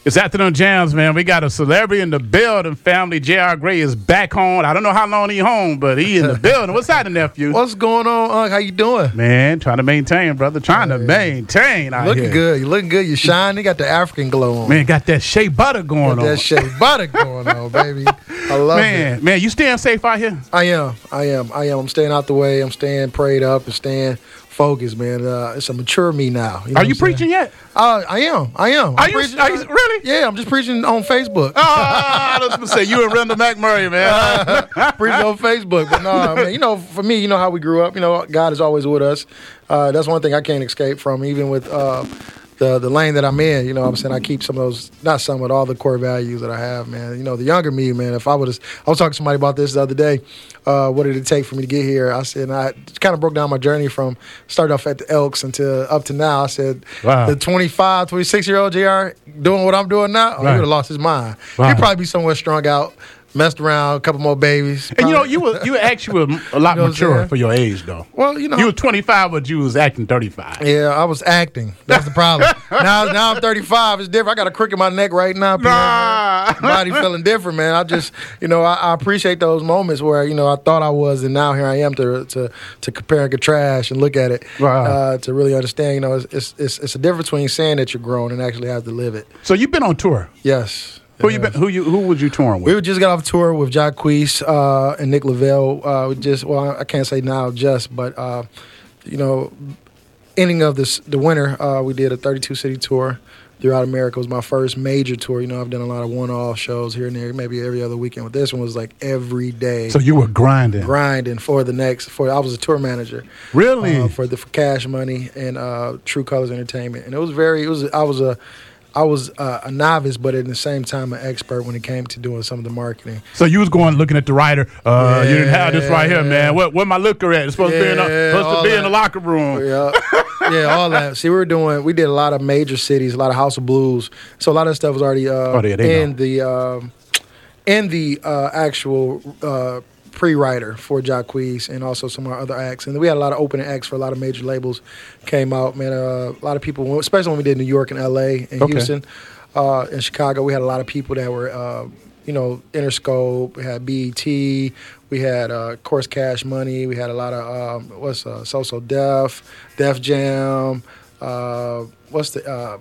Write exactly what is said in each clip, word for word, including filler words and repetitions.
It's Afternoon Jams, man. We got a celebrity in the building, family. J R. Gray is back home. I don't know how long he home, but he in the building. What's happening, nephew? What's going on, Unc? How you doing? Man, trying to maintain, brother. Trying to maintain out looking here. good. You looking good. You shine. You got the African glow on. Man, got that shea butter going got on. that shea butter going on, baby. I love man, it. Man, you staying safe out here? I am. I am. I am. I'm staying out the way. I'm staying prayed up and staying focused, man. Uh, it's a mature me now. You know are you preaching yet? Uh, I am. I am. Are I'm you, preaching, are you really? Yeah, I'm just preaching on Facebook. Oh, I was going to say, you and Randall McMurray, man. uh, preaching on Facebook. But no, man, you know, for me, you know how we grew up. You know, God is always with us. Uh, that's one thing I can't escape from, even with uh, the the lane that I'm in. You know what I'm saying? I keep some of those, not some, but all the core values that I have, man. You know, the younger me, man, if I would have, I was talking to somebody about this the other day. Uh, what did it take for me to get here? I said, and I kind of broke down my journey from started off at the Elks until up to now. I said, wow. The twenty-five, twenty-six-year-old J R doing what I'm doing now, oh, right. He would have lost his mind. Wow. He'd probably be somewhere strung out, messed around, a couple more babies. And, you know, you were you were actually a lot you know mature for your age, though. Well, you know. You were twenty-five, but you was acting thirty-five. Yeah, I was acting. That's the problem. now now I'm thirty-five. It's different. I got a crick in my neck right now. Nah. Body feeling different, man. I just, you know, I, I appreciate those moments where, you know, I thought I was, and now here I am to to, to compare and contrast and look at it wow. uh, to really understand. You know, it's, it's it's it's a difference between saying that you're grown and actually have to live it. So you've been on tour? Yes. Who you been? Who you? Who was you touring with? We just got off tour with Jacquees uh, and Nick Lavelle. Uh, we just well, I can't say now just, but uh, you know, ending of this the winter, uh, we did a thirty-two city tour throughout America. It was my first major tour. You know, I've done a lot of one-off shows here and there, maybe every other weekend. But this one was like every day. So you were grinding, grinding for the next. For I was a tour manager, really uh, for the for Cash Money and uh, True Colors Entertainment, and it was very. It was I was a. I was uh, a novice, but at the same time an expert when it came to doing some of the marketing. So you was going looking at the writer. Uh, yeah, you didn't have this right here, man. What where my liquor at? It's supposed yeah, to be in the, supposed to be that. in the locker room. Yeah, yeah, all that. See, we were doing. We did a lot of major cities, a lot of House of Blues. So a lot of stuff was already uh, oh, yeah, in, the, uh, in the uh, actual. Uh, pre-writer for Jacquees and also some of our other acts. And we had a lot of opening acts for a lot of major labels came out. Man, uh, a lot of people, especially when we did New York and L A and okay. Houston uh, and Chicago, we had a lot of people that were, uh, you know, Interscope. We had B E T. We had, uh, of course, Cash Money. We had a lot of, um, what's uh, So So Def, Def Jam, uh, what's the... Uh,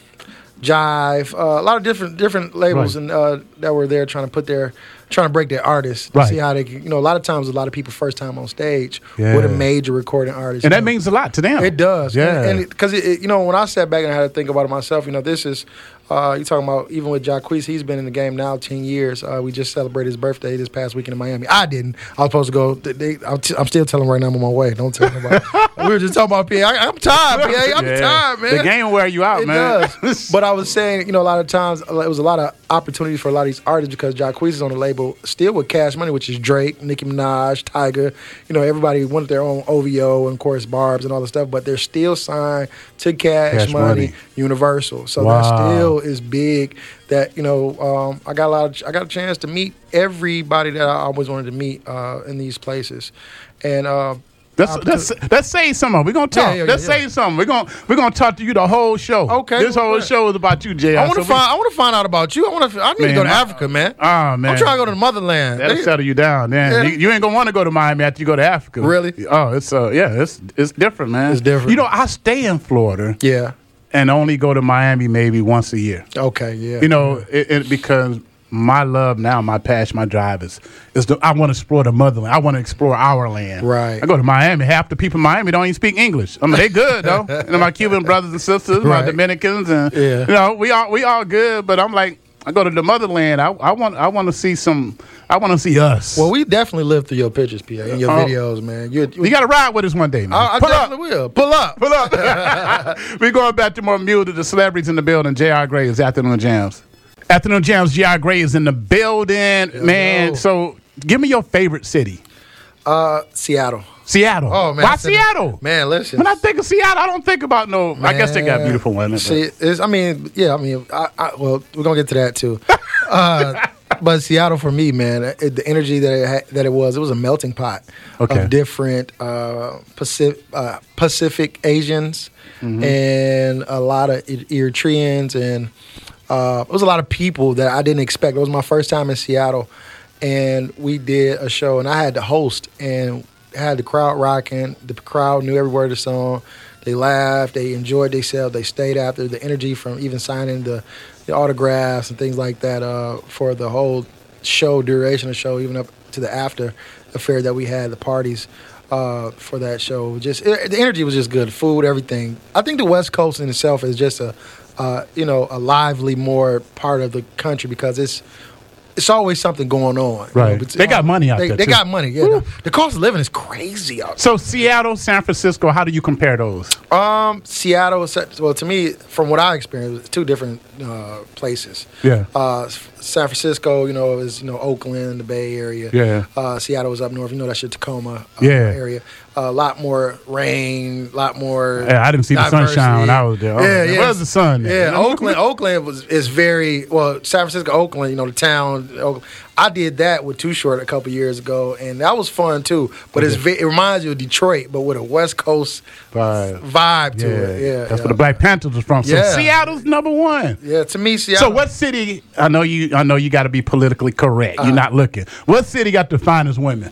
Jive, uh, a lot of different different labels right. and uh, that were there trying to put their trying to break their artists to right. see how they can, you know, a lot of times a lot of people first time on stage yeah. with a major recording artist. And that know. means a lot to them. It does. Yeah. And because, it, it, you know, when I sat back and I had to think about it myself, you know, this is, uh, you're talking about, even with Jacquees, he's been in the game now ten years. Uh, we just celebrated his birthday this past weekend in Miami. I didn't. I was supposed to go. They, I'm, t- I'm still telling him right now I'm on my way. Don't tell him about it. We were just talking about P A. I, I'm tired, P A. I'm yeah. tired, man. The game will wear you out, it man. It does. But I was saying, you know, a lot of times, it was a lot of opportunities for a lot of these artists because Jacquees is on the label still with Cash Money, which is Drake, Nicki Minaj, Tyga. You know, everybody wanted their own O V O and, of course, Barb's and all the stuff, but they're still signed to Cash, Cash Money, Money, Universal. So wow. that still is big. That, you know, um, I got a lot of, I got a chance to meet everybody that I always wanted to meet uh, in these places, and uh, let's let's let's say something. We're gonna talk. Yeah, yeah, let's yeah. say something. We're gonna we're gonna talk to you the whole show. Okay, this whole show is about you, J R. I want to so find. I want to find out about you. I want to. I need man, to go to Africa, man. Oh man, I'm trying to go to the motherland. That'll they, settle you down, man. Yeah. You, you ain't gonna want to go to Miami after you go to Africa. Really? Oh, it's uh, yeah, it's it's different, man. It's different. You know, I stay in Florida. Yeah. And only go to Miami maybe once a year. Okay, yeah. You know, it, it, because my love now, my passion, my drive is, is the, I want to explore the motherland. I want to explore our land. Right. I go to Miami. Half the people in Miami don't even speak English. I mean, they good, though. You know, my Cuban brothers and sisters, my right. Dominicans, and, yeah. you know, we all, we all good. But I'm like, I go to the motherland. I, I want I want to see some. I want to see us. Well, we definitely lived through your pictures, P A, and your uh, videos, man. You, you got to ride with us one day, man. I, I Pull definitely up. will. Pull up. Pull up. We're going back to more music. The celebrities in the building. J R. Gray is Afternoon Jams. Afternoon Jams. J R. Gray is in the building, yo, man. Yo. So, give me your favorite city. Uh, Seattle. Seattle. Oh man, why Seattle? Man, listen. When I think of Seattle, I don't think about no. Man. I guess they got beautiful women. See, it's, I mean, yeah, I mean, I, I, well, we're gonna get to that too. uh, but Seattle for me, man, it, the energy that it had, that it was, it was a melting pot okay. of different uh, Pacific uh, Pacific Asians mm-hmm. and a lot of Eritreans and Uh, it was a lot of people that I didn't expect. It was my first time in Seattle, and we did a show, and I had to host, and had the crowd rocking. The crowd knew every word of the song. They laughed. They enjoyed themselves. They stayed after. The energy from even signing the, the autographs and things like that uh, for the whole show, duration of the show, even up to the after affair that we had, the parties uh, for that show. Just it, the energy was just good. Food, everything. I think the West Coast in itself is just a, uh, you know, a lively more part of the country because it's it's always something going on. Right. You know, they got money out they, there. They too. got money. Yeah. The, the cost of living is crazy out there. So Seattle, San Francisco, how do you compare those? Um, Seattle, well, to me, from what I experienced, it's two different uh, places. Yeah. Uh, San Francisco, you know, is you know Oakland, the Bay Area. Yeah. Uh, Seattle was up north. You know that shit, Tacoma. Uh, Yeah. Area. A uh, lot more rain. A lot more. Yeah, I didn't see diversity. the sunshine when I was there. Oh, yeah, yeah. Where's the sun? Yeah, Oakland. Oakland was is very well. San Francisco, Oakland. You know the town. Oakland. I did that with Too Short a couple years ago, and that was fun too. But okay. it's it reminds you of Detroit, but with a West Coast vibe, vibe to yeah. it. Yeah, that's yeah. where the Black Panthers was from. So yeah. Seattle's number one. Yeah, to me, Seattle. So what city? I know you. I know you got to be politically correct. You're uh, not looking. What city got the finest women?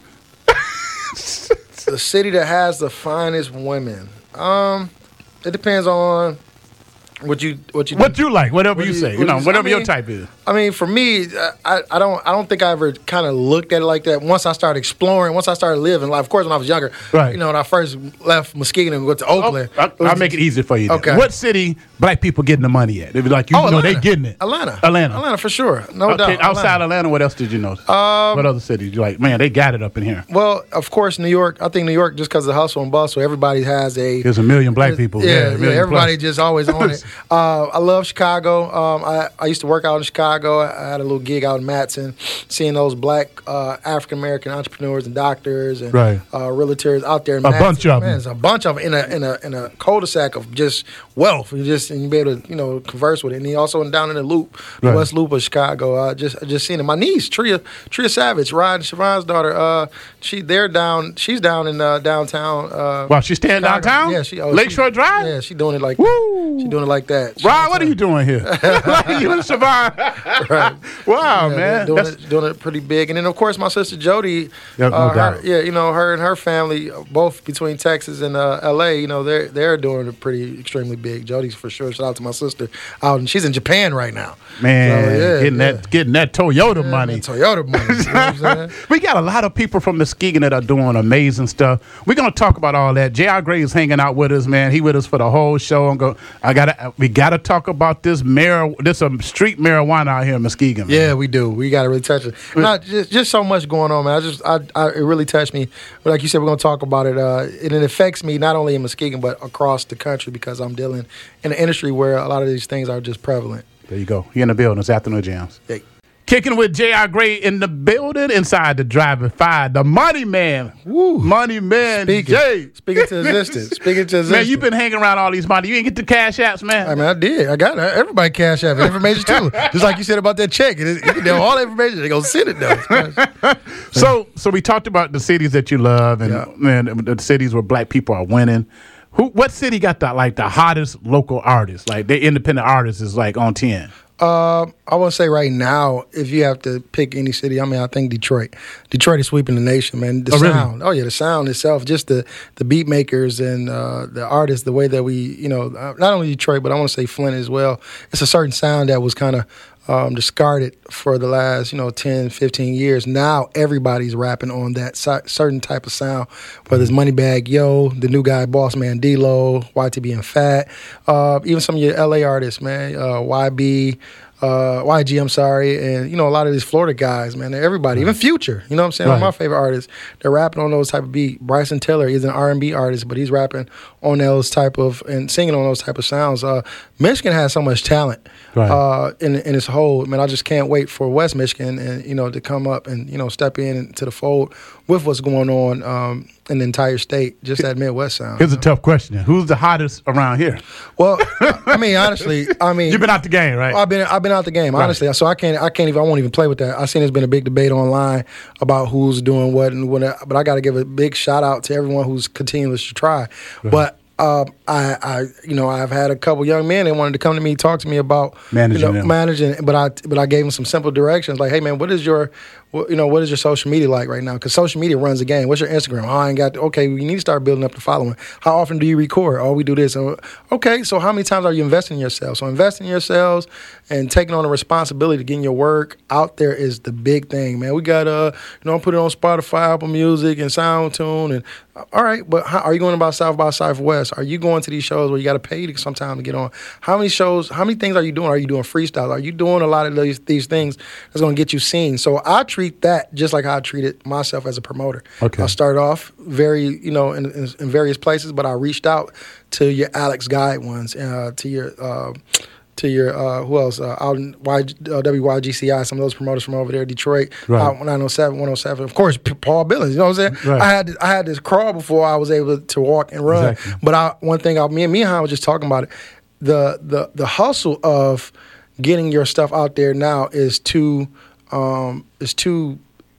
The city that has the finest women. Um, it depends on what you what you what do. you like. Whatever what you, you say. You know, you, whatever I mean, your type is. I mean, for me, I, I don't I don't think I ever kind of looked at it like that. Once I started exploring, once I started living life. Of course, when I was younger, right. You know, when I first left Muskegon and went to Oakland. Oh, I, I'll make it easy for you. Then. Okay. What city black people getting the money at? They be like, you oh, know, Atlanta. they getting it. Atlanta. Atlanta. Atlanta for sure. No okay, doubt. Outside Atlanta. Atlanta, what else did you know? Um, what other cities? You're like, man, they got it up in here. Well, of course, New York. I think New York, just because of the hustle and bustle, everybody has a. There's a million black people. Yeah, yeah, yeah everybody plus. just always on it. Uh, I love Chicago. Um, I, I used to work out in Chicago. I had a little gig out in Matson, seeing those black uh, African American entrepreneurs and doctors and right. uh, realtors out there. In a Matson. bunch of Man, them. There's a bunch of them in a in a in a cul-de-sac of just wealth. You just and you be able to you know converse with it. And he also went down in the Loop, the right. West Loop of Chicago. I just I just seen it. My niece Tria Tria Savage, Rod and Siobhan's daughter. Uh, she they're down. She's down in uh, downtown. Uh, Wow, she's staying Chicago. downtown. Yeah, she oh, Lakeshore she, Drive. Yeah, she doing it like Woo. she doing it like that. Rod, what are you doing here? You and Siobhan. Right. Wow, yeah, man, doing it, doing it pretty big. And then of course my sister Jody. Yep, no uh, doubt. her, yeah, you know her and her family, both between Texas and uh, L A. You know they're they're doing it pretty extremely big. Jody's for sure. Shout out to my sister out, and she's in Japan right now. Man, so, yeah, getting yeah. that getting that Toyota yeah, money. That Toyota money. You know what I'm saying? We got a lot of people from Muskegon that are doing amazing stuff. We're gonna talk about all that. J R. Gray is hanging out with us, man. He with us for the whole show. I'm go. I gotta. We gotta talk about this mar. This um, street marijuana out here in Muskegon. Man. Yeah, we do. We gotta really touch it. Not just just so much going on, man. I just I, I it really touched me. But like you said, we're gonna talk about it. Uh, and it affects me not only in Muskegon but across the country because I'm dealing in an industry where a lot of these things are just prevalent. There you go. You're in the building. It's Afternoon Jams. Hey. Kicking with J R. Gray in the building, inside the driving five, the money man. Woo. Money man, Speaking, Jay. speaking to existence. Speaking to existence. Man, you've been hanging around all these money. You ain't get the cash apps, man. I mean, I did. I got it. Everybody cash app information too. Just like you said about that check. It is, you can know all the information. They gonna send it though. so, so we talked about the cities that you love, and yeah. man, the cities where black people are winning. Who? What city got the like the hottest local artists? Like the independent artists is like on ten. Uh, I would say right now, if you have to pick any city, I mean, I think Detroit. Detroit is sweeping the nation, man. The oh, sound, really? oh yeah, the sound itself, just the the beat makers and uh, the artists, the way that we, you know, not only Detroit, but I want to say Flint as well. It's a certain sound that was kind of um, discarded for the last, you know, ten, fifteen years. Now everybody's rapping on that si- certain type of sound, whether it's Moneybagg Yo, the new guy, Boss Man D-Lo, Y T B and Fat, uh, even some of your L A artists, man, uh, Y B, Uh, Y G, I'm sorry, and you know a lot of these Florida guys, man. Everybody, even Future, you know what I'm saying. Right. One of my favorite artists, they're rapping on those type of beat. Bryson Tiller is an R and B artist, but he's rapping on those type of and singing on those type of sounds. Uh, Michigan has so much talent right. uh, in in its whole. Man, I just can't wait for West Michigan and you know to come up and you know step in into the fold with what's going on um, in the entire state. Just that Midwest sound. Here's you a know? tough question: who's the hottest around here? Well, I mean, honestly, I mean, you've been out the game, right? I've been I've been out the game, honestly. Right. So I can't I can't even I won't even play with that. I seen there's been a big debate online about who's doing what and what. But I got to give a big shout out to everyone who's continuous to try. Right. But Uh, I, I, you know, I've had a couple young men that wanted to come to me, talk to me about managing, you know, them. managing. But I, but I gave them some simple directions, like, hey man, what is your, what, you know, what is your social media like right now? Because social media runs the game. What's your Instagram? Oh, I ain't got. Okay, we need to start building up the following. How often do you record? Oh, we do this. Okay, so how many times are you investing in yourself? So investing in yourselves and taking on the responsibility to getting your work out there is the big thing, man. We got uh, you know, put it on Spotify, Apple Music, and SoundTune, and all right. But how, are you going about South by Southwest? Are you going to these shows where you got to pay to sometime to get on? How many shows? How many things are you doing? Are you doing freestyle? Are you doing a lot of these these things that's going to get you seen? So I treat that just like how I treated myself as a promoter. Okay. I started off very, you know, in, in, in various places, but I reached out to your Alex Guide ones, uh, to your. Uh, To your, uh, who else? Uh, out in y, uh, W Y G C I, some of those promoters from over there, Detroit, right. out nine oh seven, one oh seven. Of course, P- Paul Billings, you know what I'm saying? Right. I had to, I had this crawl before I was able to walk and run. Exactly. But I, one thing, I, me and me and Han was just talking about it. The, the, the hustle of getting your stuff out there now is too, um, is too,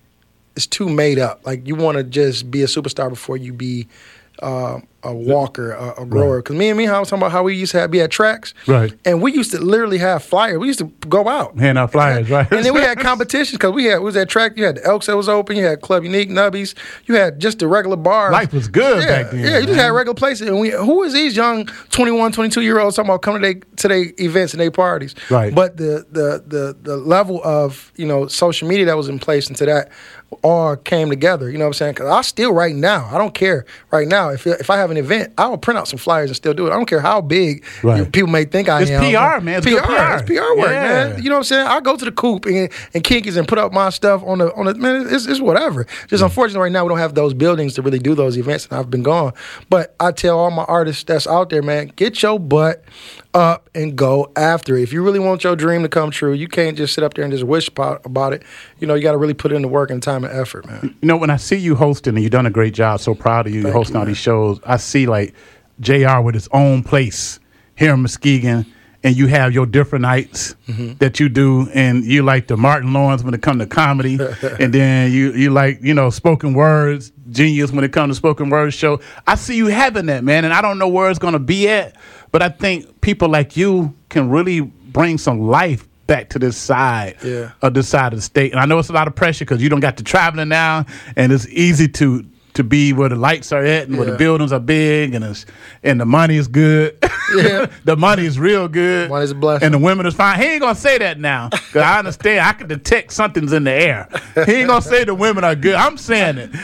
is too made up. Like, you want to just be a superstar before you be uh, a walker, a, a grower. Because right. me and me, I was talking about how we used to have, be at tracks. Right. And we used to literally have flyers. We used to go out. Hand out flyers, right. And then we had competitions because we had, we was at track. You had the Elks that was open. You had Club Unique, Nubbies. You had just the regular bars. Life was good yeah, back then. Yeah, you just man. had regular places. And we, who is these young twenty-one, twenty-two-year-olds talking about coming to their to their events and their parties? Right. But the, the, the, the level of, you know, social media that was in place into that all came together, you know what I'm saying? Because I still, right now, I don't care right now. If if I have an event, I will print out some flyers and still do it. I don't care how big right. you know, people may think I it's am. P R, man. It's P R, P R. It's P R work, yeah. man. You know what I'm saying? I go to the Coop and, and Kinkies and put up my stuff on the, on the man, it's, it's whatever. Just yeah. unfortunately right now we don't have those buildings to really do those events, and I've been gone. But I tell all my artists that's out there, man, get your butt up and go after it. If you really want your dream to come true, you can't just sit up there and just wish about it. You know, you got to really put in the work and time and effort, man. You know, when I see you hosting, and you've done a great job, so proud of you, Thank hosting you, all these shows, I see, like, J R with his own place here in Muskegon, and you have your different nights mm-hmm. that you do, and you like the Martin Lawrence when it comes to comedy, and then you, you like, you know, spoken words, genius when it comes to spoken word show. I see you having that, man, and I don't know where it's going to be at, but I think people like you can really bring some life back to this side yeah. of this side of the state. And I know it's a lot of pressure because you don't got to traveling now, and it's easy to to be where the lights are at and yeah. where the buildings are big, and it's, and the money is good. Yeah. The money is real good. Money's a blessing. And the women is fine. He ain't going to say that now because I understand. I can detect something's in the air. He ain't going to say the women are good. I'm saying it.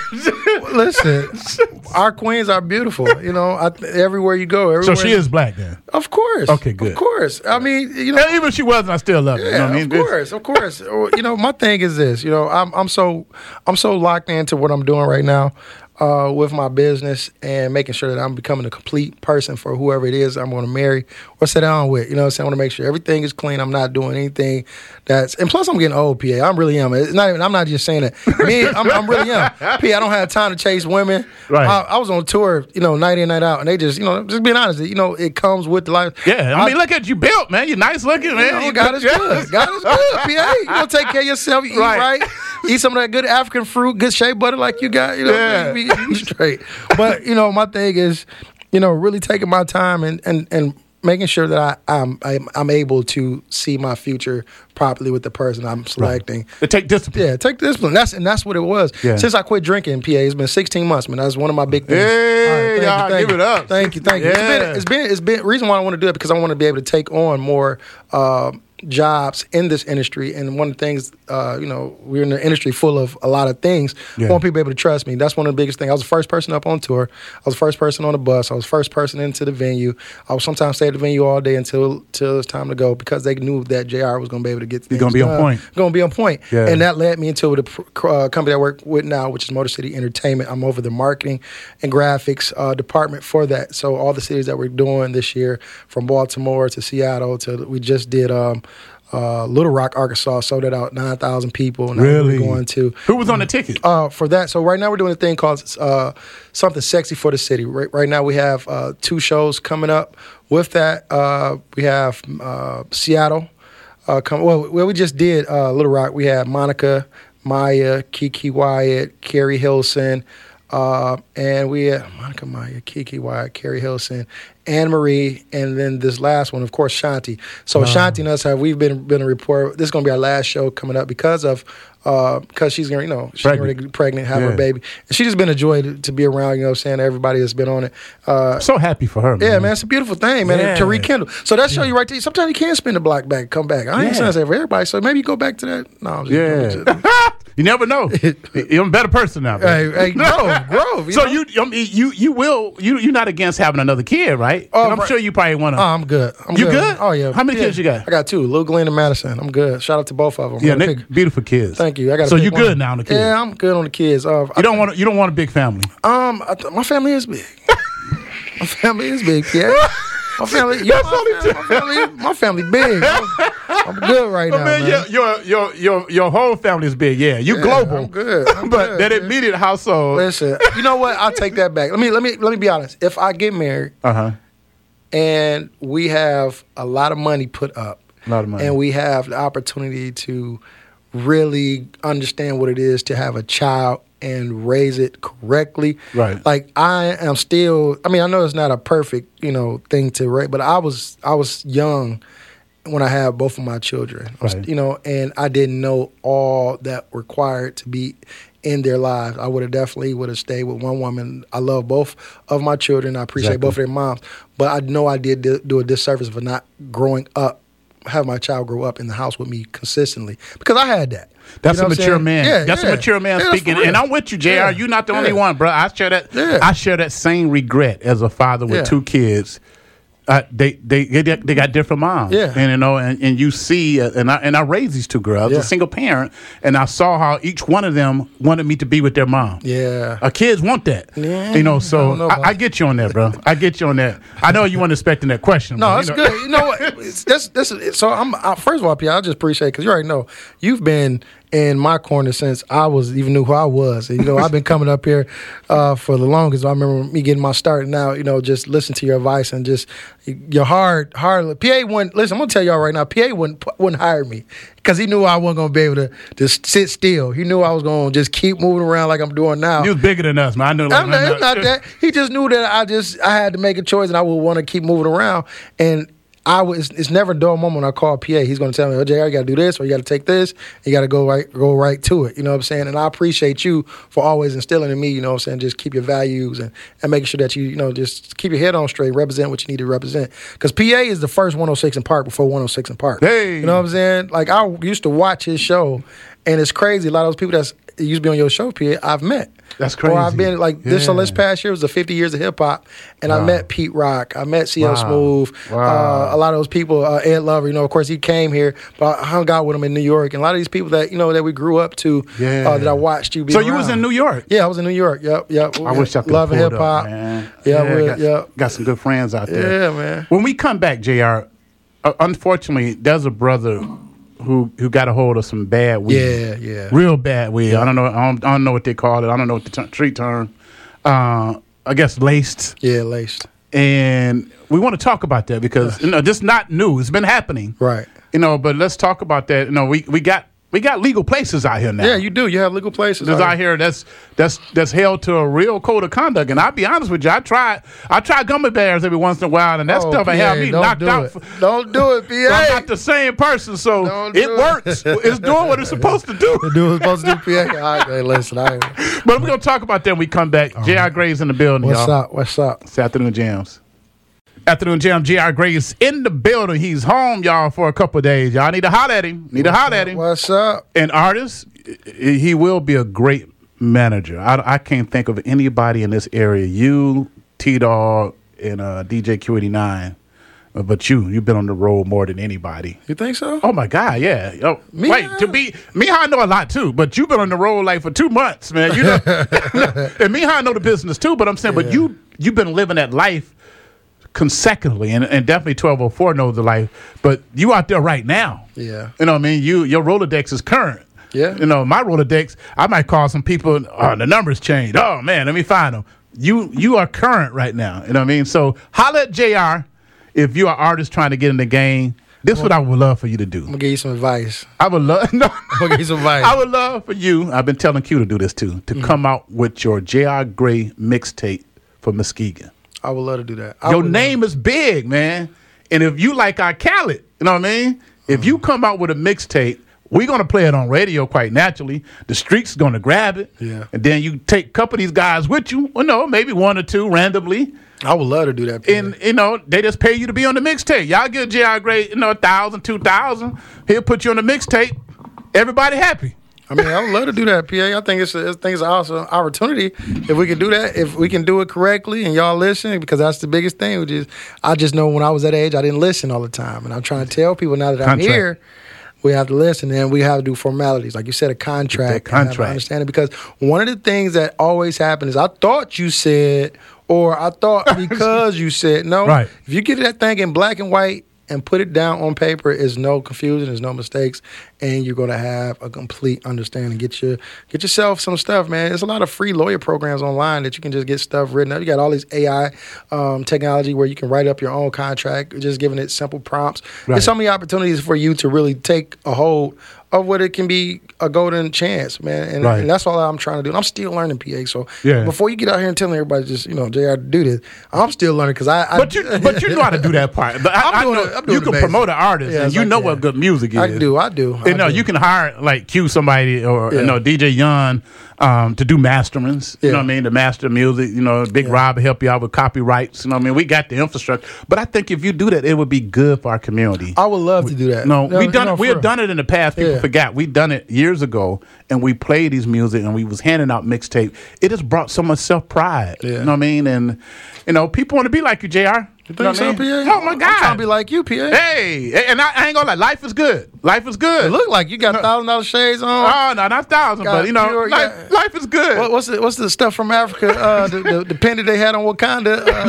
Listen, our queens are beautiful. You know, I, everywhere you go. Everywhere. So she is black then? Of course. Okay, good. Of course. I mean, you know. And even if she wasn't, I still love her. Yeah, you know what I mean? of course, of course. You know, my thing is this. You know, I'm I'm so I'm so locked into what I'm doing right now. Uh, with my business and making sure that I'm becoming a complete person for whoever it is I'm going to marry or sit down with. You know what I'm saying? I want to make sure everything is clean. I'm not doing anything that's... And plus, I'm getting old, P A. I really am. It's not even, I'm not just saying that. Me, I'm, I'm really young. P A, I don't have time to chase women. Right. I, I was on tour, you know, night in, night out, and they just, you know, just being honest, you know, it comes with the life. Yeah, I mean, I, look at you built, man. You're nice looking, man. You know, God is good. God is good, P A. You know, take care of yourself. You right. eat right. Eat some of that good African fruit, good shea butter like you got. You know, yeah. be, be straight. But, you know, my thing is, you know, really taking my time and, and, and making sure that I, I'm, I'm I'm able to see my future properly with the person I'm selecting. Right. To take discipline. Yeah, take discipline. That's and that's what it was. Yeah. Since I quit drinking, P A, it's been sixteen months, man. That's one of my big things. Hey, right, y'all, give you. it up. Thank you, thank you. Yeah. It's been, it's been, it's been, reason why I want to do it because I want to be able to take on more uh, jobs in this industry. And one of the things, uh, you know, we're in an industry full of a lot of things. Yeah. I want people to be able to trust me. That's one of the biggest things. I was the first person up on tour. I was the first person on the bus. I was the first person into the venue. I would sometimes stay at the venue all day until, until it's time to go because they knew that J R was going to be able to get things You're going to be on point. Going to be on point. Yeah. And that led me into the uh, company I work with now, which is Motor City Entertainment. I'm over the marketing and graphics uh, department for that. So all the cities that we're doing this year, from Baltimore to Seattle to we just did um, uh, Little Rock, Arkansas, sold it out nine thousand people. Now really? We're going to who was on the ticket uh, for that? So right now we're doing a thing called uh, something sexy for the city. Right, right now we have uh, two shows coming up. With that, uh, we have uh, Seattle. Uh, come well, well, we just did uh, Little Rock. We had Monica, Maya, Kiki Wyatt, Carrie Hilson. Uh, and we had Monica Maya, Kiki Wyatt, Carrie Hilson, Anne Marie, and then this last one, of course, Shanti. So wow. Shanti and us have we've been been a report. This is going to be our last show coming up because of uh, because she's gonna you know she's pregnant, gonna pregnant have yeah. her baby. And she's just been a joy to, to be around. You know, what I'm saying everybody that's been on it. Uh, I'm so happy for her. Man. Yeah, man, it's a beautiful thing, man. Yeah. To rekindle. So that show yeah. you right there. Sometimes you can spin the block back, come back. I ain't yeah. saying that for everybody. So maybe you go back to that. No, I'm just, yeah. You never know. You're a better person now. Hey, hey, grow, grow. You so know? you, I mean, you, you will, you, you're not against having another kid, right? Oh, I'm right. sure you probably want to. Oh, I'm good. I'm you good? good? Oh yeah. How many yeah. kids you got? I got two. Lil Glenn and Madison. I'm good. Shout out to both of them. Yeah, they beautiful kids. Thank you. I got. So you good now on the kids? Yeah, I'm good on the kids. Uh, you I don't want. You don't want a big family. Um, I th- my family is big. My family is big. Yeah. My family, you know, my, family, my family, my family big. I'm, I'm good right but now, man. man. Your, your your your your whole family is big. Yeah, you yeah, global. I'm good. I'm but good, that man. immediate household. Listen, you know what? I'll take that back. Let me let me let me be honest. If I get married, uh huh, and we have a lot of money put up, a lot of money, and we have the opportunity to really understand what it is to have a child and raise it correctly. Right. Like I am still, I mean, I know it's not a perfect, you know, thing to raise, but I was I was young when I had both of my children. I was, right. You know, and I didn't know all that required to be in their lives. I would have definitely would have stayed with one woman. I love both of my children. I appreciate exactly. both of their moms. But I know I did do a disservice for not growing up, have my child grow up in the house with me consistently. Because I had that. That's you know a mature man. Yeah, that's yeah. a mature man yeah, speaking. And I'm with you, J R. Yeah. You're not the yeah. only one, bro. I share that. Yeah. I share that same regret as a father with yeah. two kids. Uh, they, they they they got different moms, yeah, and you know, and, and you see, uh, and I and I raised these two girls, yeah. a single parent, and I saw how each one of them wanted me to be with their mom. Yeah, uh, kids want that, yeah. you know. So I, know I, I get you on that, bro. I get you on that. I know you weren't expecting that question. No, bro. that's you know? good. You know what? It's, this, this, so I'm I, first of all, P. I just appreciate because you already know you've been in my corner since I was even knew who I was. And, you know, I've been coming up here uh, for the longest. I remember me getting my start. Now, you know, just listen to your advice and just your hard, hard. P A wouldn't listen. I'm gonna tell y'all right now. P A wouldn't wouldn't hire me because he knew I wasn't gonna be able to just sit still. He knew I was gonna just keep moving around like I'm doing now. He was bigger than us, man. I knew. Like, I'm not, it's not that. He just knew that I just I had to make a choice and I would want to keep moving around and. I was. It's never a dull moment when I call P A. He's going to tell me, "Oh, J R, you got to do this, or you got to take this. You got to go right, go right to it." You know what I'm saying? And I appreciate you for always instilling in me. You know what I'm saying? Just keep your values and, and making sure that you, you know, just keep your head on straight, represent what you need to represent. Because P A is the first one oh six in Park before one oh six in Park. Hey, you know what I'm saying? Like I used to watch his show, and it's crazy. A lot of those people that's used to be on your show, P A, I've met. That's crazy. Or I've been like yeah. this. So this past year was the fifty years of hip hop, and wow. I met Pete Rock, I met C L wow. Smooth, wow. uh, a lot of those people. Uh, Ed Lover, you know, of course he came here, but I hung out with him in New York, and a lot of these people that you know that we grew up to, yeah. uh, that I watched you. Be so around. You was in New York? Yeah, I was in New York. Yep, yep. I wish I could love hip hop. Yeah, yeah, got, yep. got some good friends out there. Yeah, man. When we come back, J R, uh, unfortunately, there's a brother who who got a hold of some bad weed. Yeah, yeah. Real bad weed. Yeah. I don't know. I don't, I don't know what they call it. I don't know what the t- street term. Uh, I guess laced. Yeah, laced. And we want to talk about that because you know, this not new. It's been happening. Right. You know, but let's talk about that. You know, we, we got we got legal places out here now. Yeah, you do. You have legal places. There's out here that's that's that's held to a real code of conduct. And I'll be honest with you, I tried I try gummy bears every once in a while, and that oh, stuff P A, had me knocked do out. It. For, don't do it, P A. I'm not the same person, so don't it do works. It. It's doing what it's supposed to do. It do what it's supposed to do, P A. All right, hey, listen, I but we're gonna talk about that when we come back. Uh-huh. J R Gray's in the building. What's y'all. up? What's up? It's Afternoon Jams. Afternoon Jam, J R Gray is in the building. He's home, y'all, for a couple of days. Y'all need to holler at him. Need what's to holler up? at him. What's up? An artist, he will be a great manager. I, I can't think of anybody in this area. You, T-Dog, and uh, D J Q eighty-nine. Uh, but you, you've been on the road more than anybody. You think so? Oh my God, yeah. Oh, me, wait, to be me, I know a lot too. But you've been on the road like for two months, man. You know, and me, I know the business too. But I'm saying, yeah. but you, you've been living that life consecutively, and, and definitely twelve oh four knows the life. But you out there right now. Yeah. You know what I mean? You your Rolodex is current. Yeah. You know, my Rolodex, I might call some people, oh, the numbers changed. Oh man, let me find them. You you are current right now. You know what I mean? So holla at J R if you're an artist trying to get in the game. This is what I would love for you to do. I'm gonna give you some advice. I would love. No, I'm gonna give you some advice. I would love for you. I've been telling Q to do this too. To mm-hmm. come out with your J R. Gray mixtape for Muskegon. I would love to do that. I Your name love. is big, man. And if you like our Khaled, you know what I mean? If mm-hmm. you come out with a mixtape, we're going to play it on radio quite naturally. The streets going to grab it. Yeah. And then you take a couple of these guys with you. Well, no, maybe one or two randomly. I would love to do that. And, you know, they just pay you to be on the mixtape. Y'all give J R. Gray, you know, a thousand, two thousand. He'll put you on the mixtape. Everybody happy. I mean, I would love to do that, P A. I think it's a, I think it's an awesome opportunity if we can do that. If we can do it correctly and y'all listen, because that's the biggest thing. Which is, I just know when I was that age, I didn't listen all the time, and I'm trying to tell people now that I'm Contract. here. We have to listen, and we have to do formalities. Like you said, a contract. Contract. Understand it, because one of the things that always happens is I thought you said, or I thought because you said. No. Right. If you get that thing in black and white and put it down on paper, there's no confusion, there's no mistakes, and you're going to have a complete understanding. Get your get yourself some stuff, man. There's a lot of free lawyer programs online that you can just get stuff written up. You got all these A I um, technology where you can write up your own contract, just giving it simple prompts. Right. There's so many opportunities for you to really take a hold of what it can be a golden chance, man. And, right. and that's all I'm trying to do. And I'm still learning, P A. So yeah. before you get out here and telling everybody just, you know, J R, do this, I'm still learning because I, I. But you but you know how to do that part. But I, I know it, I'm doing you can promote an artist yeah, and you like, know yeah. what good music is. I do, I do. I you know, do. you can hire like Q somebody or yeah. you know D J Young um, to do masterings. Yeah. You know what I mean? To master music. You know, Big yeah. Rob will help you out with copyrights. You know what I mean? We got the infrastructure. But I think if you do that, it would be good for our community. I would love we, to do that. No, no we done no, it. We have done it in the past. People yeah. forgot. We done it years ago, and we played these music, and we was handing out mixtape. It just brought so much self pride. Yeah. You know what I mean? And you know, people want to be like you, J R. You think you know so, I mean? P A? Oh my God! I'm trying to be like you, P A. Hey, and I, I ain't gonna lie. Life is good. Life is good. It look like you got thousand dollar shades on. Oh no, not thousand, but you know, pure, life, yeah. life is good. What, what's the what's the stuff from Africa? Uh, the, the the pendant they had on Wakanda, uh,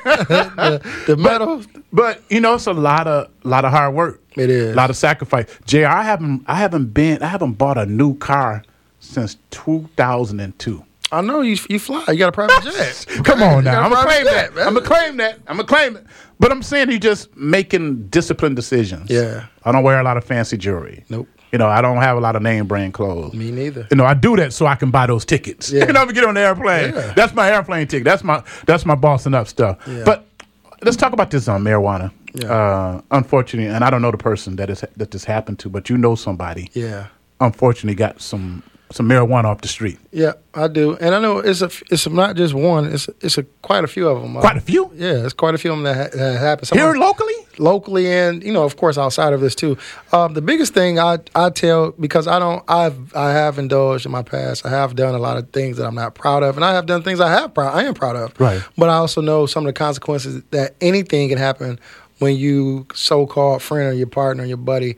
the, the metal. But, but you know, it's a lot of lot of hard work. It is a lot of sacrifice. J R, I haven't I haven't been I haven't bought a new car since two thousand two. I know you. You fly. You got a private jet. Come on now. I'm gonna claim jet, that. Man. I'm gonna claim that. I'm gonna claim it. But I'm saying you just making disciplined decisions. Yeah. I don't wear a lot of fancy jewelry. Nope. You know, I don't have a lot of name brand clothes. Me neither. You know, I do that so I can buy those tickets. Yeah. You know, to get on the airplane. Yeah. That's my airplane ticket. That's my that's my bossing up stuff. Yeah. But let's talk about this on um, marijuana. Yeah. Uh, unfortunately, and I don't know the person that is that this happened to, but you know somebody. Yeah. Unfortunately, got some. Some marijuana off the street. Yeah, I do, and I know it's a it's not just one. It's it's a quite a few of them. Quite a few. Yeah, it's quite a few of them that, ha- that happen. Some Here of, locally, locally, and you know, of course, outside of this too. Um, the biggest thing I I tell, because I don't I've I have indulged in my past. I have done a lot of things that I'm not proud of, and I have done things I have proud I am proud of. Right. But I also know some of the consequences that anything can happen when you so-called friend or your partner or your buddy.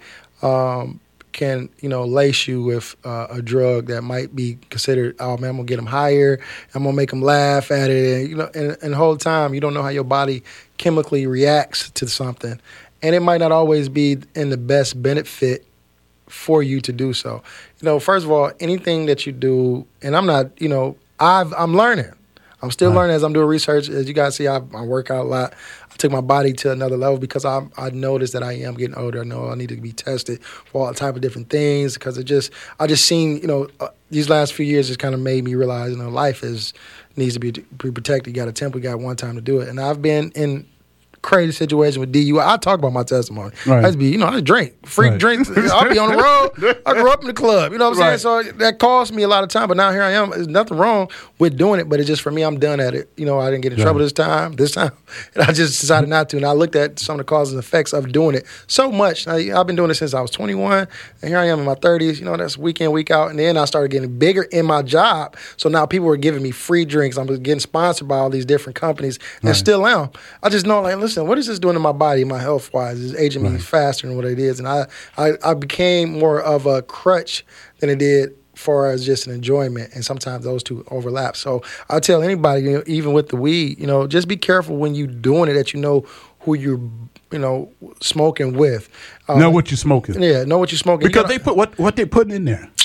Um, can, you know, lace you with uh, a drug that might be considered, oh, man, I'm going to get them higher, I'm going to make them laugh at it, and, you know, and, and the whole time you don't know how your body chemically reacts to something. And it might not always be in the best benefit for you to do so. You know, first of all, anything that you do, and I'm not, you know, I've, I'm learning. I'm still right. learning as I'm doing research. As you guys see, I, I work out a lot. I took my body to another level because I I noticed that I am getting older. I know I need to be tested for all type of different things because it just I just seen, you know, uh, these last few years just kind of made me realize, you know, life is needs to be, be protected. You got a temple, you got one time to do it. And I've been in crazy situation with D U I. I talk about my testimony. Right. I used to be, you know, I drink, freak right. drinks. I'll be on the road. I grew up in the club. You know what I'm right. saying? So that cost me a lot of time. But now here I am. There's nothing wrong with doing it, but it's just for me, I'm done at it. You know, I didn't get in right. trouble this time, this time. And I just decided not to. And I looked at some of the causes and effects of doing it so much. I, I've been doing it since I was twenty-one. And here I am in my thirties. You know, that's week in, week out. And then I started getting bigger in my job. So now people were giving me free drinks. I'm getting sponsored by all these different companies and right. still am. I just know, like, listen, what is this doing to my body, my health-wise? It's aging right. me faster than what it is. And I, I, I became more of a crutch than it did far as just an enjoyment, and sometimes those two overlap. So I tell anybody, you know, even with the weed, you know, just be careful when you're doing it that you know who you're, you know, smoking with. Uh, know what you're smoking. Yeah, know what you're smoking. Because you they put what what they're putting in there.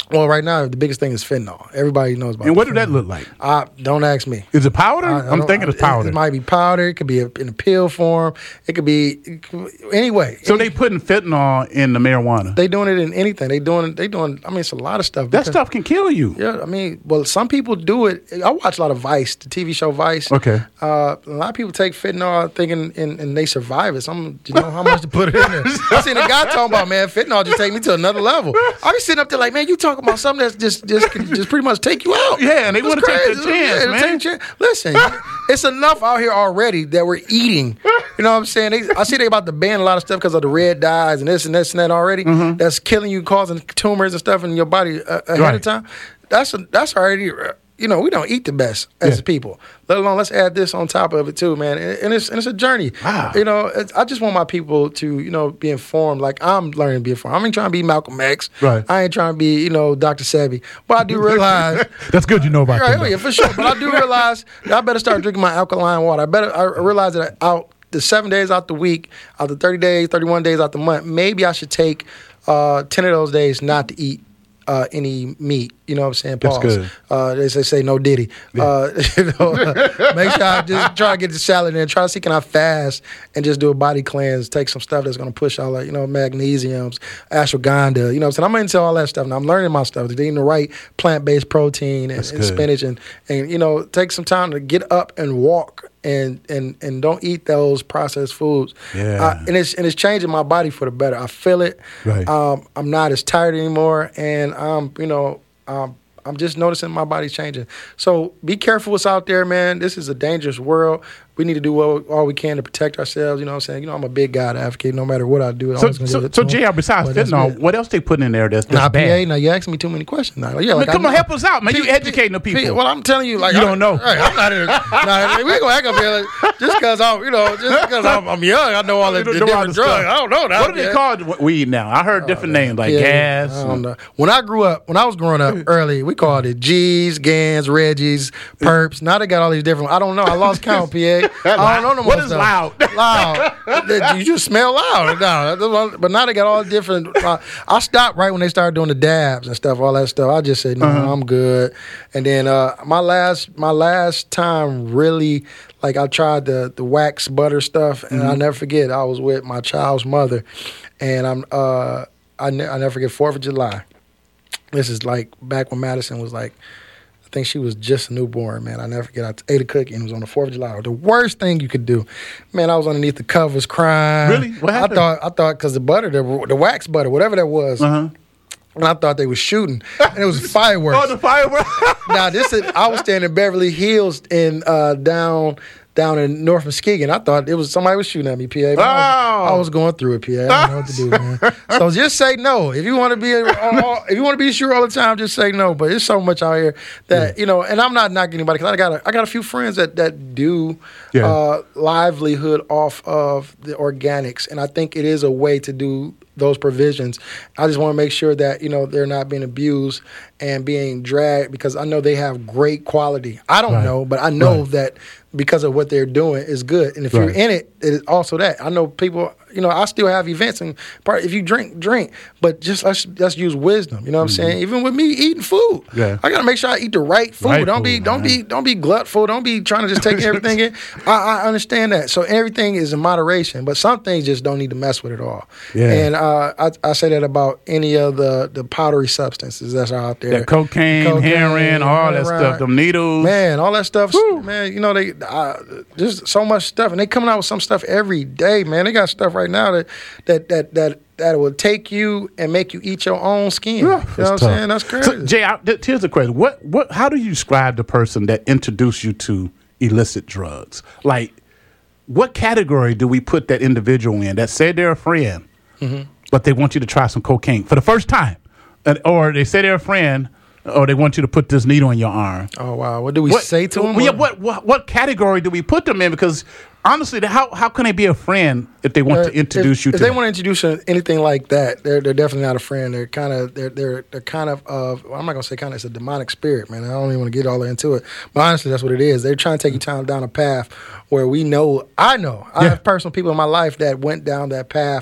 Well, right now, the biggest thing is fentanyl. Everybody knows about it. And what fentanyl. do that look like? Uh, don't ask me. Is it powder? I, I I'm thinking it's powder. It, it might be powder. It could be a, in a pill form. It could be, it could, anyway. So any, they putting fentanyl in the marijuana? They doing it in anything. They doing, they doing, I mean, it's a lot of stuff. That stuff can kill you. Yeah, I mean, well, some people do it. I watch a lot of Vice, the T V show Vice. Okay. Uh, a lot of people take fentanyl thinking and, and they survive it. Some, you know how much to put it in there. I seen a guy talking about, man, fentanyl just take me to another level. I be sitting up there like, man, you talking about something that's just just just pretty much take you out. Yeah, and they want to take the chance, yeah, man. Take chance. Listen, it's enough out here already that we're eating. You know what I'm saying? They, I see they about to ban a lot of stuff because of the red dyes and this and this and that already. Mm-hmm. That's killing you, causing tumors and stuff in your body uh, ahead right. of time. That's a, that's already. Uh, You know, we don't eat the best as yeah. people. Let alone, let's add this on top of it too, man. And, and it's and it's a journey. Wow. You know, it's, I just want my people to, you know, be informed. Like I'm learning to be informed. I ain't trying to be Malcolm X. Right. I ain't trying to be, you know, Doctor Sebi. But I do realize that's good. You know about right, that. Oh yeah, for sure. But I do realize that I better start drinking my alkaline water. I better. I realize that out the seven days out the week, out the thirty days, thirty-one days out the month, maybe I should take uh, ten of those days not to eat Uh, any meat, you know what I'm saying? Pause. That's good. Uh, they say, say no Diddy. Yeah. Uh, you know, uh, make sure I just try to get the salad in. Try to see can I fast and just do a body cleanse. Take some stuff that's going to push out, like, you know, magnesiums, ashwagandha. You know what I'm saying? I'm into all that stuff. Now I'm learning my stuff. Eating the right plant-based protein and, and spinach and, and, you know, take some time to get up and walk and and and don't eat those processed foods. Yeah. Uh, and it's and it's changing my body for the better. I feel it. Right. Um, I'm not as tired anymore, and um, you know, um, I'm just noticing my body's changing. So be careful what's out there, man. This is a dangerous world. We need to do all, all we can to protect ourselves. You know what I'm saying? You know, I'm a big guy to advocate. No matter what I do, I'm so, always going to so, give it so to J R, besides fentanyl, what else they putting in there that's, that's nah, bad? P A, now you asking me too many questions now. Yeah, like, I mean, come I, on, help us out, man. P, you educating the P, people. P, well, I'm telling you, like, you I, don't know. Right, I'm not in. Nah, we ain't gonna act up here like, just because I'm, you know, just because I'm, I'm young. I know all the, the different drugs. Stuff. I don't know that. What do they call weed now? I heard different oh, names like yeah, gas. I don't know. When I grew up, when I was growing up early, we called it G's, Gans, Reggies, Perps. Now they got all these different. I don't know. I lost count. P A. I don't know no more What is stuff. loud? Loud. You just smell loud. No, but now they got all different. Uh, I stopped right when they started doing the dabs and stuff, all that stuff. I just said, no, uh-huh. I'm good. And then uh, my last my last time really, like I tried the the wax butter stuff, and mm-hmm. I'll never forget. I was with my child's mother, and I'm uh, I ne- I never forget fourth of July. This is like back when Madison was like, I think she was just a newborn, man. I never forget. I ate a cookie and it was on the fourth of July. The worst thing you could do. Man, I was underneath the covers crying. Really? What happened? I thought, I thought because the butter, the, the wax butter, whatever that was, uh-huh. and I thought they were shooting. And it was fireworks. Oh, the fireworks. Now, this is, I was staying in Beverly Hills in uh, down... down in North Muskegon. I thought it was somebody was shooting at me, P A. Oh. I, was, I was going through it, P A. I don't know what to do, man. So just say no. If you want to be if you want to be sure all the time, just say no. But there's so much out here that, yeah. you know, and I'm not knocking anybody because I got a, I got a few friends that that do yeah. uh, livelihood off of the organics, and I think it is a way to do those provisions. I just want to make sure that, you know, they're not being abused and being dragged because I know they have great quality. I don't right. know, but I know right. that because of what they're doing is good. And if right. you're in it, it is also that. I know people, you know, I still have events and part. If you drink, drink, but just let's let's use wisdom. You know what mm-hmm. I'm saying? Even with me eating food, yeah. I gotta make sure I eat the right food. Right don't food, be don't man. be don't be glutful. Don't be trying to just take everything in. I, I understand that. So everything is in moderation, but some things just don't need to mess with it all. Yeah. And uh, I, I say that about any of the the powdery substances that's out there. That cocaine, cocaine heroin, all that around. stuff. Them needles, man, all that stuff. Woo. Man, you know they uh, just so much stuff, and they coming out with some stuff every day. Man, they got stuff right now that that that that that will take you and make you eat your own skin. Yeah, you know what I'm saying? That's crazy. So, Jay, I, th- here's the question: What what? How do you describe the person that introduced you to illicit drugs? Like, what category do we put that individual in that said they're a friend, mm-hmm. but they want you to try some cocaine for the first time, and, or they say they're a friend, or they want you to put this needle in your arm? Oh wow! What do we what, say to them? Yeah, what, what what category do we put them in? Because honestly, how how can they be a friend if they want uh, to introduce if, you? If to they them? want to introduce you to anything like that, they're they're definitely not a friend. They're kind of they're they're they're kind of of well, I'm not gonna say kind of. It's a demonic spirit, man. I don't even want to get all into it, but honestly, that's what it is. They're trying to take you down down a path where we know. I know I yeah. have personal people in my life that went down that path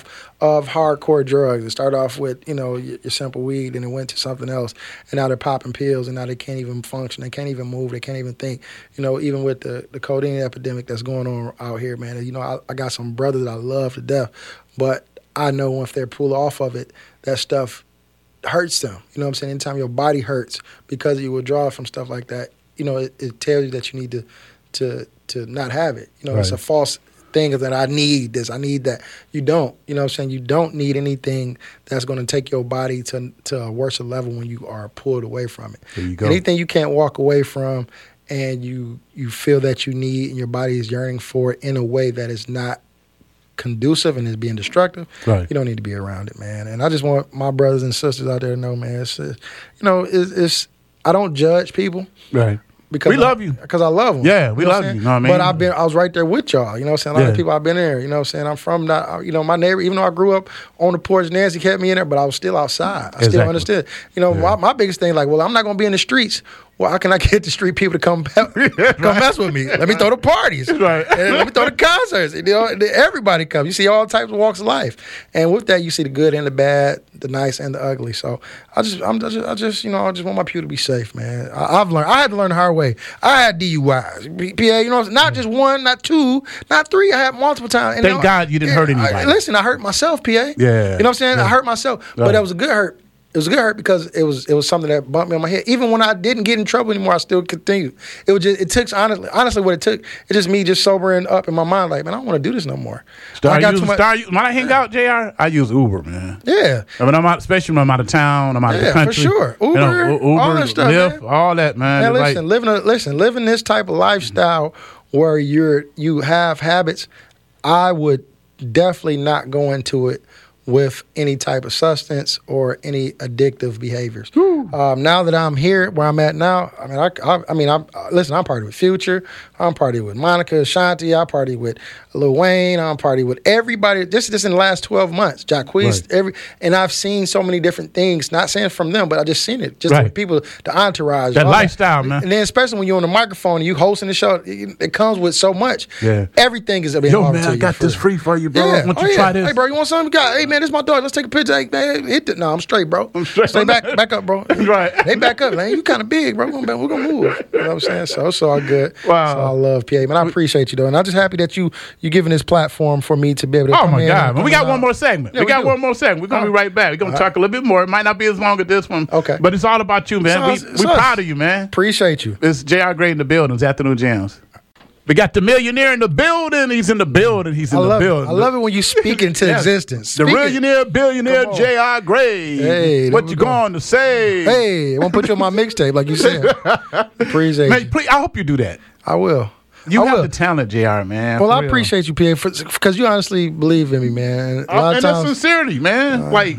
of hardcore drugs. It started off with, you know, your, your simple weed, and it went to something else. And now they're popping pills, and now they can't even function. They can't even move. They can't even think. You know, even with the, the codeine epidemic that's going on out here, man. You know, I, I got some brothers that I love to death, but I know if they're pulled off of it, that stuff hurts them. You know what I'm saying? Anytime your body hurts because you withdraw from stuff like that, you know, it, it tells you that you need to to to not have it. You know, right. It's a false thing that I need this, I need that. You don't. You know what I'm saying? You don't need anything that's going to take your body to to a worse level when you are pulled away from it. There you go. Anything you can't walk away from and you you feel that you need and your body is yearning for it in a way that is not conducive and is being destructive, right. You don't need to be around it, man. And I just want my brothers and sisters out there to know, man, it's, you know, it's, it's I don't judge people. Right. Because we I, love you. Because I love them. Yeah, we you know love you. You know what I mean? But I've been, I was right there with y'all. You know what I'm saying? A lot yeah. of people I've been there. You know what I'm saying? I'm from that, you know, my neighbor, even though I grew up on the porch, Nancy kept me in there, but I was still outside. I exactly. still understood. You know, yeah. my, my biggest thing, like, well, I'm not going to be in the streets. Well, how can I get the street people to come come right. mess with me? Let me throw the parties. Right. And let me throw the concerts. You know, everybody comes. You see all types of walks of life. And with that, you see the good and the bad, the nice and the ugly. So I just, I'm just, I just, you know, I just want my people to be safe, man. I, I've learned. I had to learn the hard way. I had D U Is, P A. You know, not just one, not two, not three. I had multiple times. And Thank you know, God you didn't yeah, hurt anybody. I, listen, I hurt myself, P A. Yeah. You know what I'm saying? Yeah. I hurt myself, right. but that was a good hurt. It was a good hurt because it was it was something that bumped me on my head. Even when I didn't get in trouble anymore, I still continued. It was just it took honestly honestly what it took. It's just me just sobering up in my mind, like, man, I don't want to do this no more. Star I got use, too much. Star, when I hang out, J R, I use Uber, man. Yeah. I mean, I'm out, especially when I'm out of town, I'm out yeah, of the country. for sure. Uber, you know, Uber, all that stuff, Lyft, man. all that, man. Man, like, listen, living a, listen, living this type of lifestyle where you're you have habits, I would definitely not go into it with any type of substance or any addictive behaviors. Um, now that I'm here where I'm at now, I mean, I, I, I mean, I'm uh, listen. I'm partying with Future. I'm partying with Monica, Ashanti. I party with Lil Wayne. I'm partying with everybody. This is in the last twelve months. Jacquees, right. every, and I've seen so many different things. Not saying from them, but I just seen it. Just right. with people, the entourage, that lifestyle, that. man. And then especially when you're on the microphone and you hosting the show, it, it comes with so much. Yeah, everything is being Yo, offered man, to I you got free. this free for you, bro. Yeah. Want oh, you yeah. try this? Hey, bro, you want something? Got? Hey, man, this is my dog. Let's take a picture. Hey, man, hit it. No, I'm straight, bro. I'm straight. Stay back, back up, bro. Right. They back up, man. You kind of big, bro. We're gonna, we're gonna move. You know what I'm saying? So it's all good. Wow. So I love P A, man. I appreciate you though, and I'm just happy that you you giving this platform for me to be able to. Oh come my in God! Well, we got out. one more segment. Yeah, we, we got do. one more segment. We're gonna Oh. be right back. We're gonna All talk a little bit more. It might not be as long as this one. Okay. But it's all about you, man. So, we so, we proud of you, man. Appreciate you. It's J R Gray in the building. It's Afternoon Jams. We got the millionaire in the building. He's in the building. He's in I the love building. It. I love it when you speak into Yes. existence. The Speak it. millionaire, billionaire, Come on. J R Gray. Hey, what there you we go. going to say? Hey, I want to put you on my mixtape, like you said. Appreciate Man, you. please, I hope you do that. I will. You I have will. the talent, J R, man. Well, for I real. appreciate you, P A, because you honestly believe in me, man. A Uh, lot and of that's times, sincerity, man. Uh, like,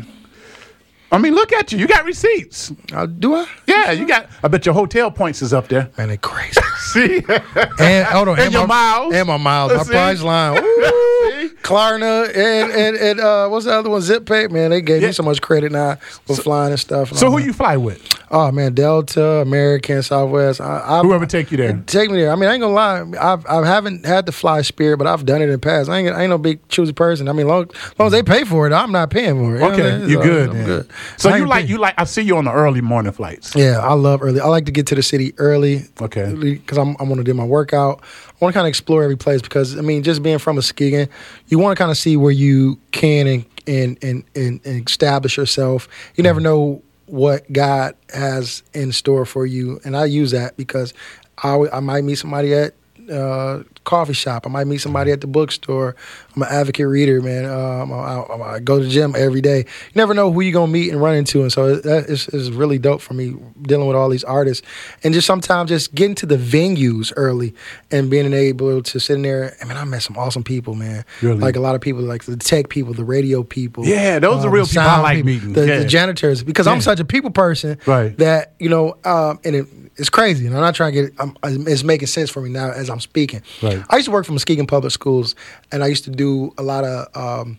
I mean, look at you. You got receipts. uh, do I? Yeah, you got. I bet your hotel points is up there. Man, they crazy. See, And hold on, And your my, miles. and my miles, my See? price line. Ooh, Klarna and and and uh, what's the other one? Zip Pay. Man, they gave Yeah. me so much credit now for flying and stuff. And so all who that. you fly with? Oh man, Delta, American, Southwest. I, I, Whoever take you there. Take me there. I mean, I ain't gonna lie. I've I haven't had to fly Spirit, but I've done it in the past. I ain't I ain't no big choosy person. I mean, long, long as they pay for it, I'm not paying for it. You know what I Okay, mean? you So, good. I'm then. good. So I you ain't like paying. you like I see you on the early morning flights. Yeah, I love early. I like to get to the city early. Okay. Because I'm I'm gonna do my workout. I want to kind of explore every place because I mean, just being from Muskegon, you want to kind of see where you can and and and and, and establish yourself. You never know what God has in store for you, and I use that because I I might meet somebody at uh, coffee shop. I might meet somebody at the bookstore. I'm an advocate reader, man. Um, I, I, I go to the gym every day. You never know who you're going to meet and run into. And so that is, is really dope for me dealing with all these artists. And just sometimes just getting to the venues early and being able to sit in there. I mean, I met some awesome people, man. Really? Like a lot of people, like the tech people, the radio people. Yeah, those are um, real the people I sound like people, meeting. The, Yeah. the janitors. Because Yeah. I'm such a people person Right. that, you know, um, and it, it's crazy. And I'm not trying to get it. I'm, it's making sense for me now as I'm speaking. Right. I used to work for Muskegon Public Schools, and I used to do a lot of um,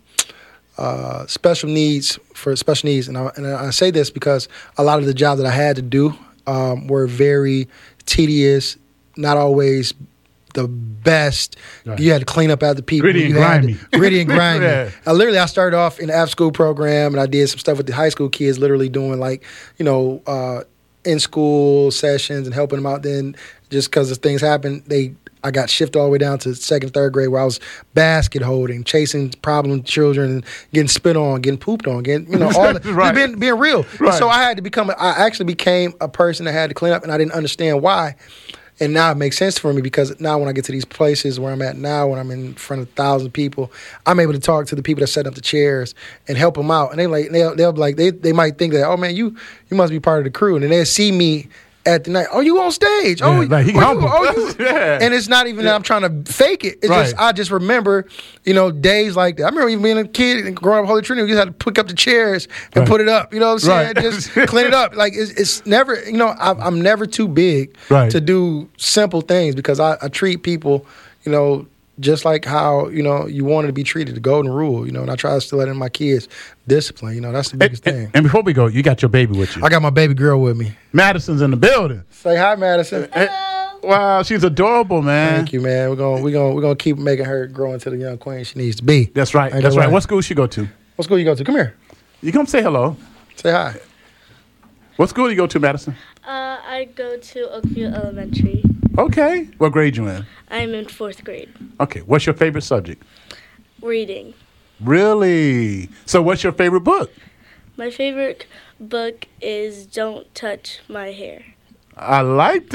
uh, special needs for special needs. And I, and I say this because a lot of the jobs that I had to do um, were very tedious, not always the best. Right. You had to clean up after people. Gritty and you had grimy. to- Gritty and grimy. Yeah. I literally, I started off in the after school program, and I did some stuff with the high school kids, literally doing like, you know, uh, in school sessions and helping them out. Then just because of things happened, they I got shifted all the way down to second, third grade where I was basket holding, chasing problem children, and getting spit on, getting pooped on, getting, you know, all that. Right. Just being, being real. Right. And so I had to become, a, I actually became a person that had to clean up, and I didn't understand why. And now it makes sense for me because now when I get to these places where I'm at now, when I'm in front of a thousand people, I'm able to talk to the people that set up the chairs and help them out. And they like they'll, they'll be like they they might think that, oh man, you you must be part of the crew, and then they'll see me at the night. Oh, you on stage? Oh, Yeah, like, he oh, humble. you, oh you. Yeah. And it's not even that I'm trying to fake it. It's Right. just I just remember, you know, days like that. I remember even being a kid and growing up Holy Trinity. We just had to pick up the chairs and Right. put it up. You know what I'm saying? Right. Just clean it up. Like it's, it's never. You know, I, I'm never too big Right. to do simple things because I, I treat people, you know, just like how, you know, you wanted to be treated, the golden rule, you know, and I try to still let in my kids discipline, you know, that's the biggest and, thing. and before we go, you got your baby with you. I got my baby girl with me. Madison's in the building. Say hi, Madison. Wow, she's adorable, man. Thank you, man. We're gonna we're gonna we're gonna keep making her grow into the young queen she needs to be. That's right. Ain't That's that right. right? What school she go to? What school you go to? Come here. You come say hello. Say hi. What school you go to, Madison? Uh, I go to Oakview Elementary. Okay. What grade you in? I'm in fourth grade. Okay. What's your favorite subject? Reading. Really? So what's your favorite book? My favorite book is Don't Touch My Hair. I like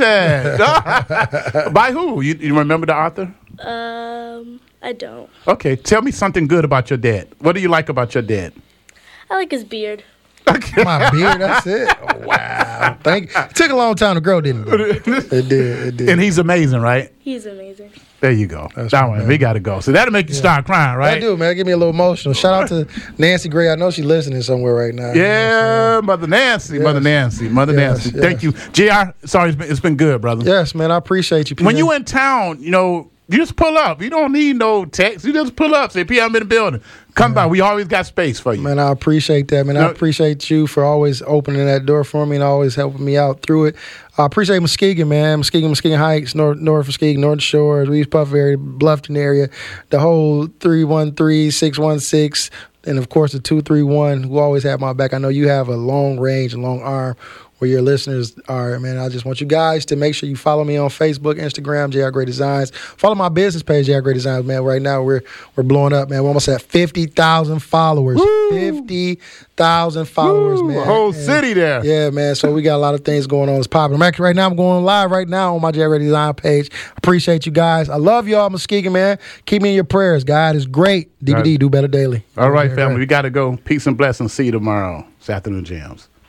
that. By who? You, you remember the author? Um, I don't. Okay. Tell me something good about your dad. What do you like about your dad? I like his beard. My beard, that's it. Oh, wow. Thank you. It took a long time to grow, didn't it? It did, it did. And he's amazing, right? He's amazing. There you go. That's that right, one. man. We got to go. So that'll make you start crying, right? I do, man. Give me a little emotional. Shout out to Nancy Gray. I know she's listening somewhere right now. Yeah, Mother Nancy, Yes. Mother Nancy, Mother Yes, Nancy. yes. Thank you, J R. Sorry, it's been, it's been good, brother. Yes, man. I appreciate you. P. When you in town, you know, you just pull up. You don't need no text. You just pull up. Say, P, I'm in the building. Come by. We always got space for you. Man, I appreciate that, man. No. I appreciate you for always opening that door for me and always helping me out through it. I appreciate Muskegon, man. Muskegon, Muskegon Heights, North, North Muskegon, North Shores, East Puff area, Bluffton area, the whole three one three, six one six, and of course the two three one who always have my back. I know you have a long range and long arm where your listeners are, man. I just want you guys to make sure you follow me on Facebook, Instagram, J R Gray Designs. Follow my business page, J R Gray Designs, man. Right now we're we're blowing up, man. We're almost at fifty thousand followers. Woo! fifty thousand followers, Woo, man. a whole And- city there. Yeah, man. So we got a lot of things going on. It's popping. I'm actually right now. I'm going live right now on my J R Gray Design page. Appreciate you guys. I love y'all, Muskegon, man. Keep me in your prayers. God is great. D V D, Right. do better daily. All right, Yeah, family. right. We got to go. Peace and blessings. See you tomorrow. It's Afternoon Jams.